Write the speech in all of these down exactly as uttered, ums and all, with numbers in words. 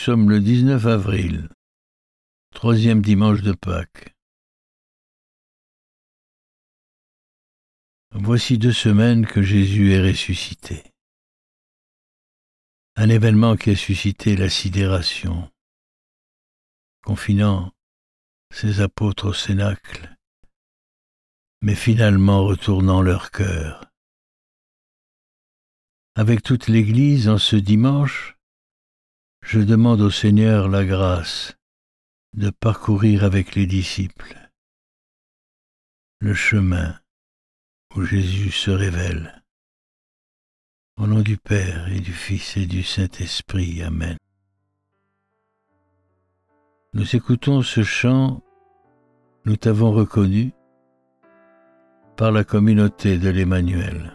sommes le dix-neuf avril, troisième dimanche de Pâques. Voici deux semaines que Jésus est ressuscité. Un événement qui a suscité la sidération, confinant ses apôtres au cénacle, mais finalement retournant leur cœur. Avec toute l'Église en ce dimanche, je demande au Seigneur la grâce de parcourir avec les disciples le chemin où Jésus se révèle. Au nom du Père et du Fils et du Saint-Esprit. Amen. Nous écoutons ce chant « Nous t'avons reconnu » par la communauté de l'Emmanuel.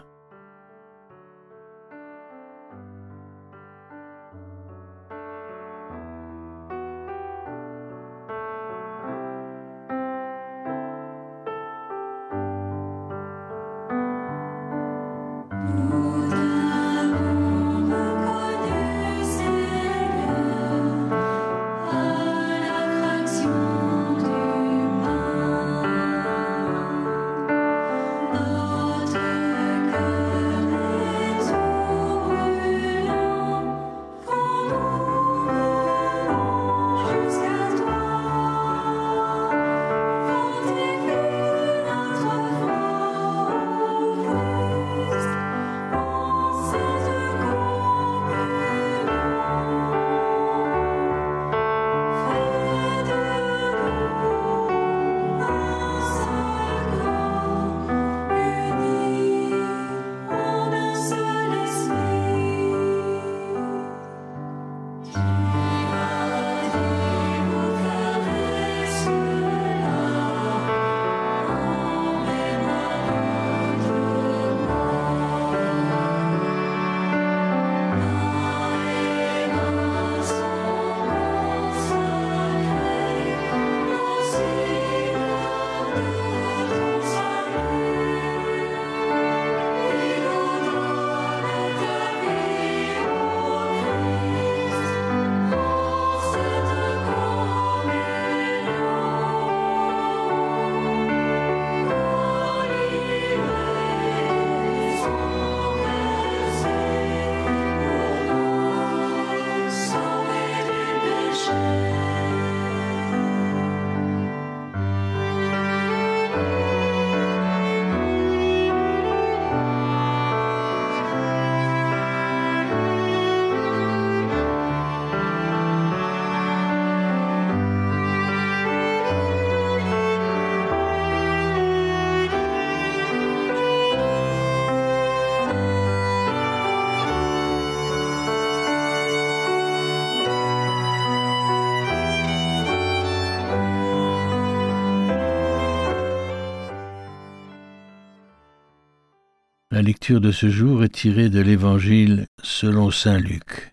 La lecture de ce jour est tirée de l'Évangile selon saint Luc.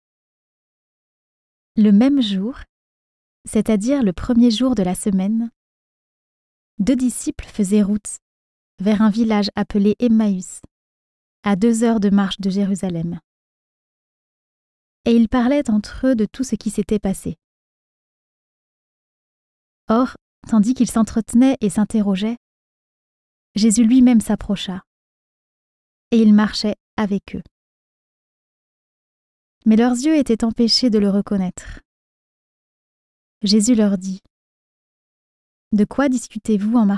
Le même jour, c'est-à-dire le premier jour de la semaine, deux disciples faisaient route vers un village appelé Emmaüs, à deux heures de marche de Jérusalem. Et ils parlaient entre eux de tout ce qui s'était passé. Or, tandis qu'ils s'entretenaient et s'interrogeaient, Jésus lui-même s'approcha, et il marchait avec eux. Mais leurs yeux étaient empêchés de le reconnaître. Jésus leur dit : « De quoi discutez-vous en marchant ? »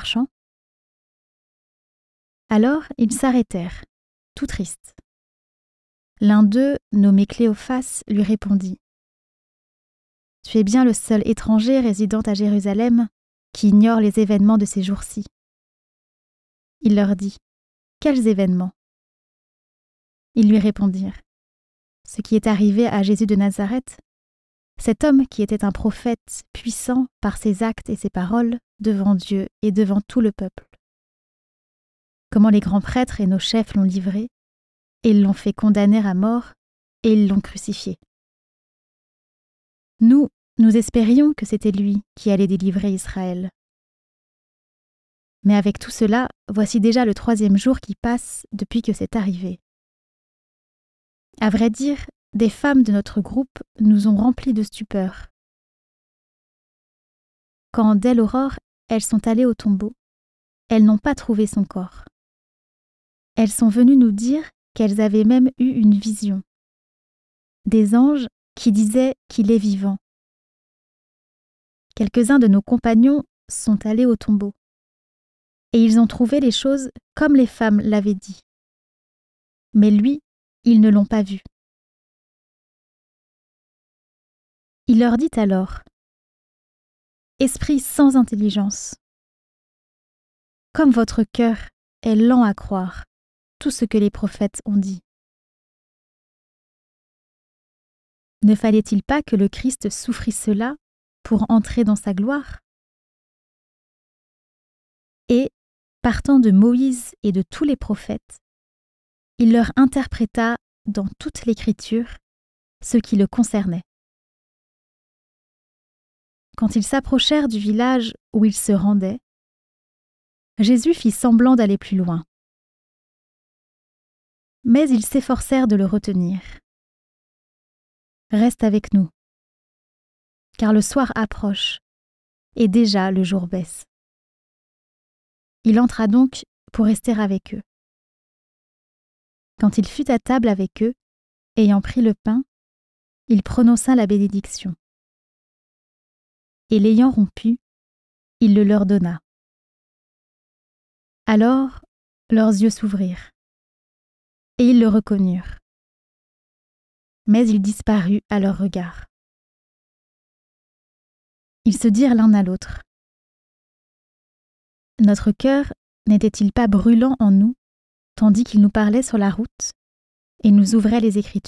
Alors ils s'arrêtèrent, tout tristes. L'un d'eux, nommé Cléophas, lui répondit : « Tu es bien le seul étranger résidant à Jérusalem qui ignore les événements de ces jours-ci. » Il leur dit : « Quels événements ? » Ils lui répondirent : « Ce qui est arrivé à Jésus de Nazareth, cet homme qui était un prophète puissant par ses actes et ses paroles devant Dieu et devant tout le peuple. Comment les grands prêtres et nos chefs l'ont livré, et ils l'ont fait condamner à mort, et ils l'ont crucifié. Nous, nous espérions que c'était lui qui allait délivrer Israël. Mais avec tout cela, voici déjà le troisième jour qui passe depuis que c'est arrivé. À vrai dire, des femmes de notre groupe nous ont remplis de stupeur. Quand, dès l'aurore, elles sont allées au tombeau, elles n'ont pas trouvé son corps. Elles sont venues nous dire qu'elles avaient même eu une vision. Des anges qui disaient qu'il est vivant. Quelques-uns de nos compagnons sont allés au tombeau, et ils ont trouvé les choses comme les femmes l'avaient dit. Mais lui, ils ne l'ont pas vu. Il leur dit alors : « Esprit sans intelligence, comme votre cœur est lent à croire tout ce que les prophètes ont dit. Ne fallait-il pas que le Christ souffrit cela pour entrer dans sa gloire ? Et, partant de Moïse et de tous les prophètes, il leur interpréta dans toute l'Écriture ce qui le concernait. Quand ils s'approchèrent du village où ils se rendaient, Jésus fit semblant d'aller plus loin. Mais ils s'efforcèrent de le retenir. « Reste avec nous, car le soir approche, et déjà le jour baisse. » Il entra donc pour rester avec eux. Quand il fut à table avec eux, ayant pris le pain, il prononça la bénédiction. Et l'ayant rompu, il le leur donna. Alors leurs yeux s'ouvrirent, et ils le reconnurent. Mais il disparut à leur regard. Ils se dirent l'un à l'autre : « Notre cœur n'était-il pas brûlant en nous, tandis qu'il nous parlait sur la route et nous ouvrait les Écritures ? »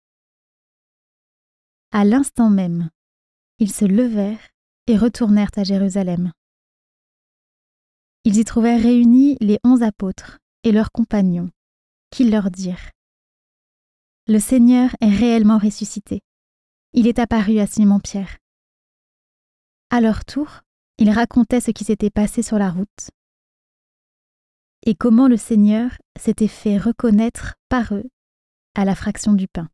À l'instant même, ils se levèrent et retournèrent à Jérusalem. Ils y trouvèrent réunis les onze apôtres et leurs compagnons, qui leur dirent : « Le Seigneur est réellement ressuscité. Il est apparu à Simon-Pierre. » À leur tour, ils racontaient ce qui s'était passé sur la route et comment le Seigneur s'était fait reconnaître par eux à la fraction du pain.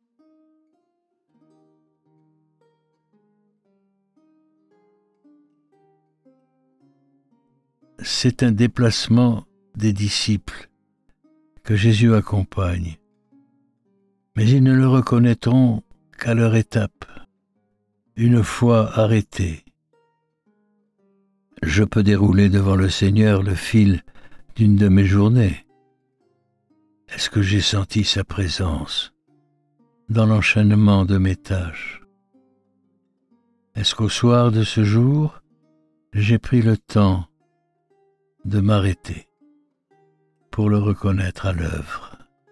C'est un déplacement des disciples que Jésus accompagne, mais ils ne le reconnaîtront qu'à leur étape, une fois arrêtés. Je peux dérouler devant le Seigneur le fil d'une de mes journées. Est-ce que j'ai senti sa présence dans l'enchaînement de mes tâches ? Est-ce qu'au soir de ce jour, j'ai pris le temps de m'arrêter pour le reconnaître à l'œuvre ?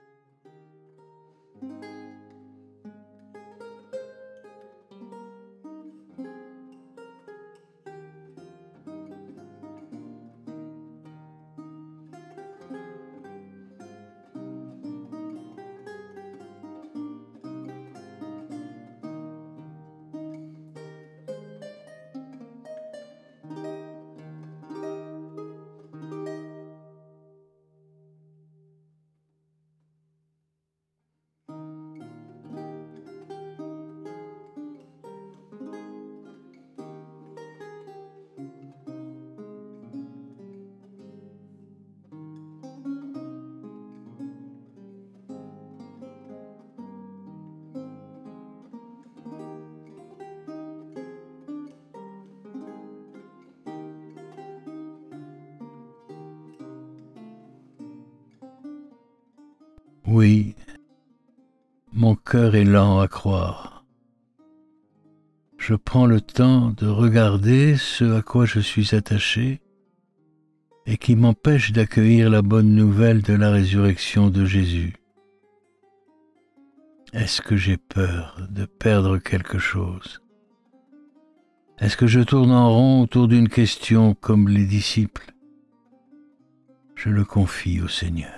Oui, mon cœur est lent à croire. Je prends le temps de regarder ce à quoi je suis attaché et qui m'empêche d'accueillir la bonne nouvelle de la résurrection de Jésus. Est-ce que j'ai peur de perdre quelque chose ? Est-ce que je tourne en rond autour d'une question comme les disciples ? Je le confie au Seigneur.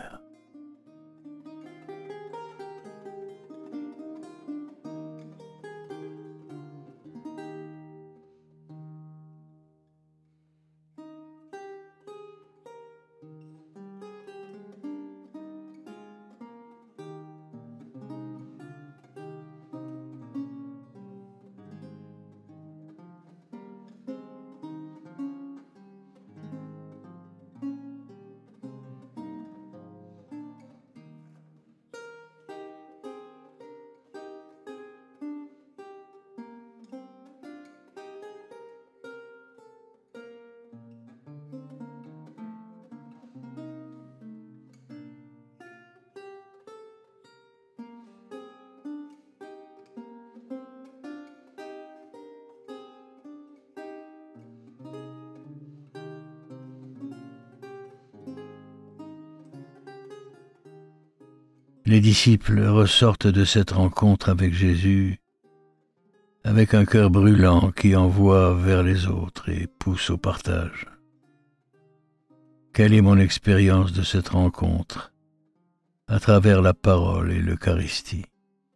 Les disciples ressortent de cette rencontre avec Jésus avec un cœur brûlant qui envoie vers les autres et pousse au partage. Quelle est mon expérience de cette rencontre à travers la parole et l'Eucharistie?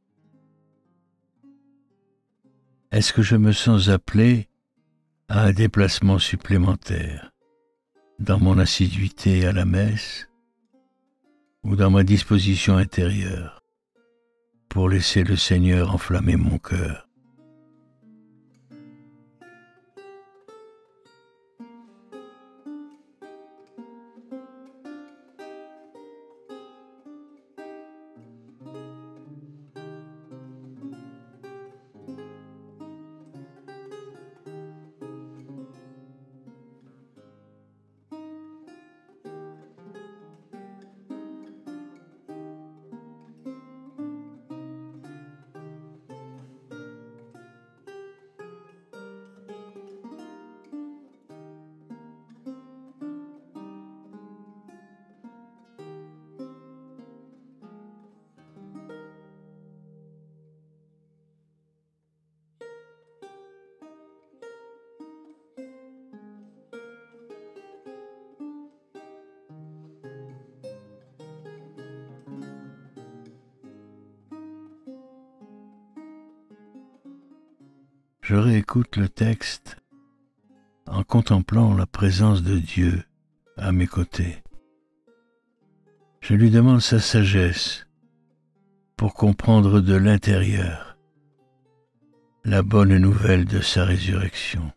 Est-ce que je me sens appelé à un déplacement supplémentaire dans mon assiduité à la messe ou dans ma disposition intérieure pour laisser le Seigneur enflammer mon cœur? Je réécoute le texte en contemplant la présence de Dieu à mes côtés. Je lui demande sa sagesse pour comprendre de l'intérieur la bonne nouvelle de sa résurrection.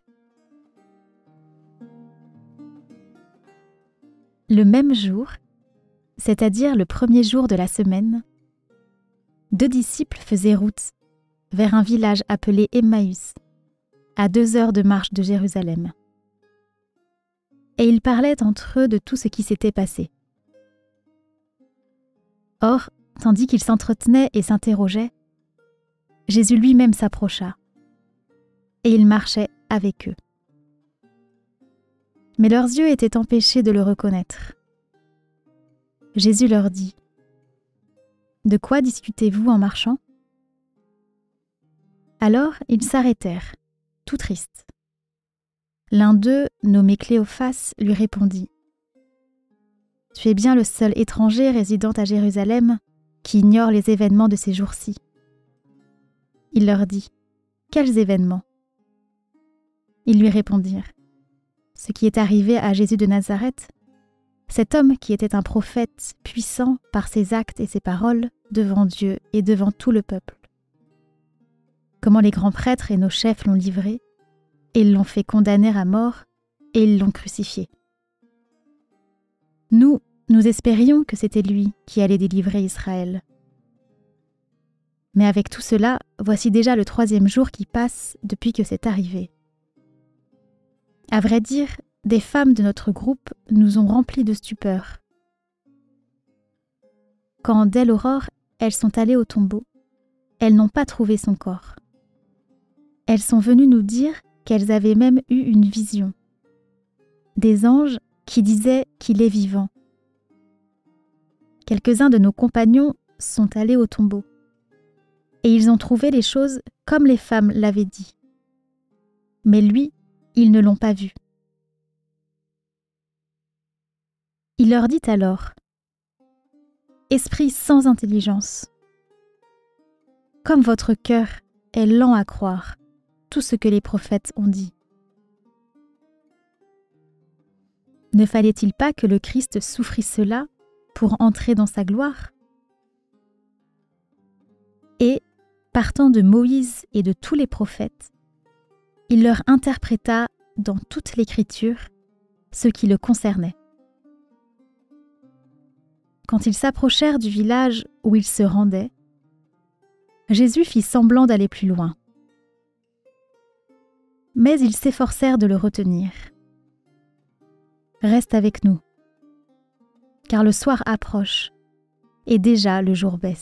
Le même jour, c'est-à-dire le premier jour de la semaine, deux disciples faisaient route vers un village appelé Emmaüs, à deux heures de marche de Jérusalem. Et ils parlaient entre eux de tout ce qui s'était passé. Or, tandis qu'ils s'entretenaient et s'interrogeaient, Jésus lui-même s'approcha, et il marchait avec eux. Mais leurs yeux étaient empêchés de le reconnaître. Jésus leur dit : « De quoi discutez-vous en marchant ? » Alors ils s'arrêtèrent, tout tristes. L'un d'eux, nommé Cléophas, lui répondit : « Tu es bien le seul étranger résidant à Jérusalem qui ignore les événements de ces jours-ci. » Il leur dit : « Quels événements ? » Ils lui répondirent : « Ce qui est arrivé à Jésus de Nazareth, cet homme qui était un prophète puissant par ses actes et ses paroles devant Dieu et devant tout le peuple. Comment les grands prêtres et nos chefs l'ont livré, et ils l'ont fait condamner à mort, et ils l'ont crucifié. Nous, nous espérions que c'était lui qui allait délivrer Israël. Mais avec tout cela, voici déjà le troisième jour qui passe depuis que c'est arrivé. À vrai dire, des femmes de notre groupe nous ont remplis de stupeur. Quand, dès l'aurore, elles sont allées au tombeau, elles n'ont pas trouvé son corps. Elles sont venues nous dire qu'elles avaient même eu une vision. Des anges qui disaient qu'il est vivant. Quelques-uns de nos compagnons sont allés au tombeau, et ils ont trouvé les choses comme les femmes l'avaient dit. Mais lui, ils ne l'ont pas vu. Il leur dit alors : « Esprit sans intelligence, comme votre cœur est lent à croire tout ce que les prophètes ont dit. Ne fallait-il pas que le Christ souffrit cela pour entrer dans sa gloire ? Et, partant de Moïse et de tous les prophètes, il leur interpréta dans toute l'Écriture ce qui le concernait. Quand ils s'approchèrent du village où ils se rendaient, Jésus fit semblant d'aller plus loin. Mais ils s'efforcèrent de le retenir. « Reste avec nous, car le soir approche, et déjà le jour baisse. »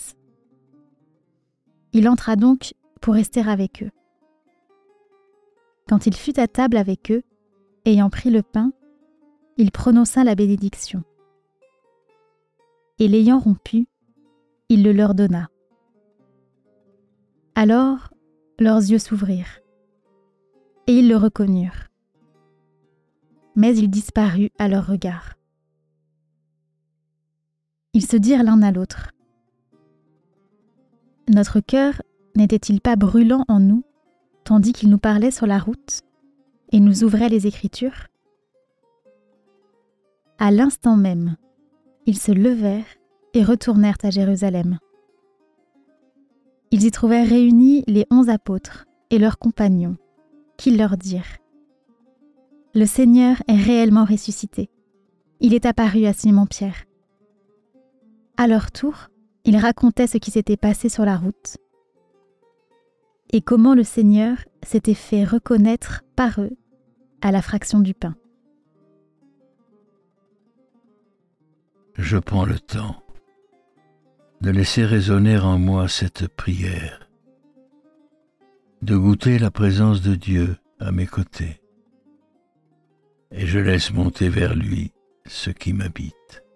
Il entra donc pour rester avec eux. Quand il fut à table avec eux, ayant pris le pain, il prononça la bénédiction. Et l'ayant rompu, il le leur donna. Alors leurs yeux s'ouvrirent, et ils le reconnurent. Mais il disparut à leur regard. Ils se dirent l'un à l'autre: « Notre cœur n'était-il pas brûlant en nous, tandis qu'il nous parlait sur la route et nous ouvrait les Écritures ?» À l'instant même, ils se levèrent et retournèrent à Jérusalem. Ils y trouvèrent réunis les onze apôtres et leurs compagnons, qui leur dirent: « Le Seigneur est réellement ressuscité. Il est apparu à Simon-Pierre. » À leur tour, ils racontaient ce qui s'était passé sur la route et comment le Seigneur s'était fait reconnaître par eux à la fraction du pain. Je prends le temps de laisser résonner en moi cette prière, de goûter la présence de Dieu à mes côtés, et je laisse monter vers lui ce qui m'habite.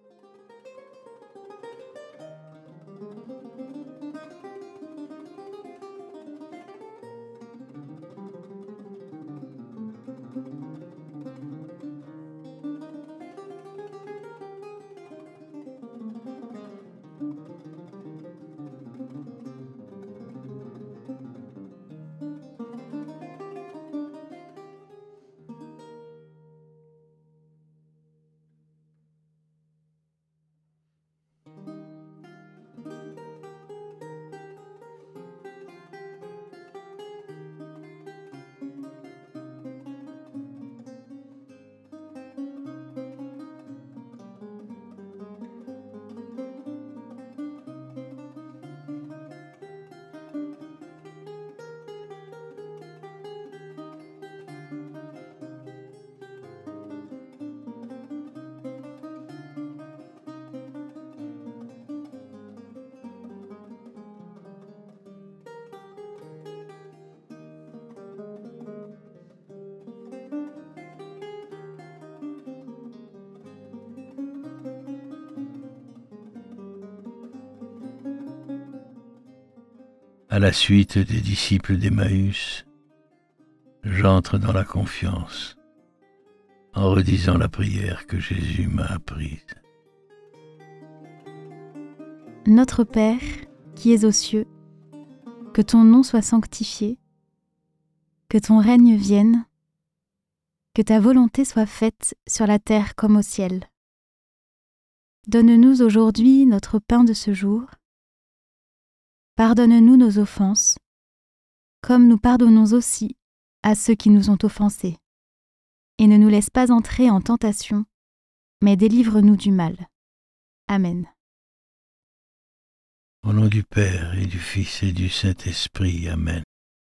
À la suite des disciples d'Emmaüs, j'entre dans la confiance en redisant la prière que Jésus m'a apprise. Notre Père, qui es aux cieux, que ton nom soit sanctifié, que ton règne vienne, que ta volonté soit faite sur la terre comme au ciel. Donne-nous aujourd'hui notre pain de ce jour. Pardonne-nous nos offenses, comme nous pardonnons aussi à ceux qui nous ont offensés. Et ne nous laisse pas entrer en tentation, mais délivre-nous du mal. Amen. Au nom du Père et du Fils et du Saint-Esprit. Amen.